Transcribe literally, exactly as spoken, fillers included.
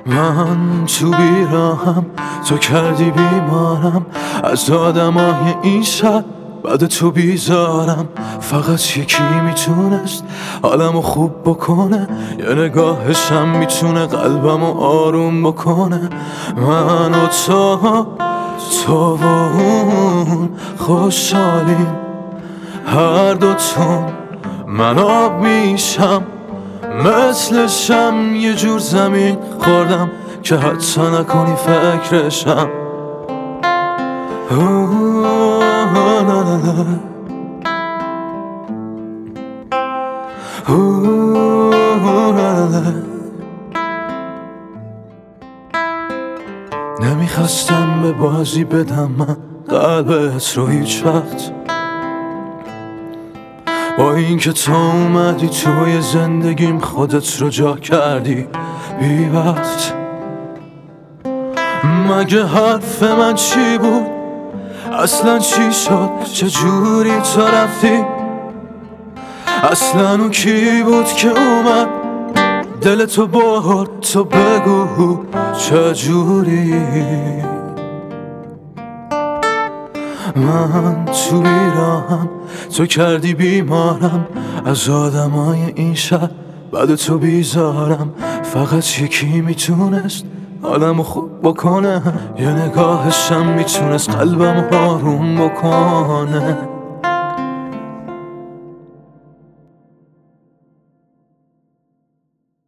من تو بیراهم، تو کردی بیمارم. از آدمای این شب بعد تو بیزارم. فقط یکی میتونست حالمو خوب بکنه، یه نگاهشم میتونه قلبمو آروم بکنه. من و تو، تو و اون خوشحالیم، هر دوتون من آب میشم، مثل شم یه جور زمین خوردم که حتی نکنی فکرشم. نمیخواستم به بازی بدم من قلبت رو هیچ وقت، با این که تو اومدی توی زندگیم خودت رو جا کردی بی وقت. مگه حرف من چی بود؟ اصلا چی شد؟ چجوری تو رفتی؟ اصلا اون کی بود که اومد دل تو برد؟ تو بگو چجوری؟ من تو بیراهم، تو کردی بیمارم. از آدمای این شب بعد تو بیزارم. فقط یکی میتونست حالمو خوب بکنه، یه نگاهشم میتونست قلبمو آروم بکنه.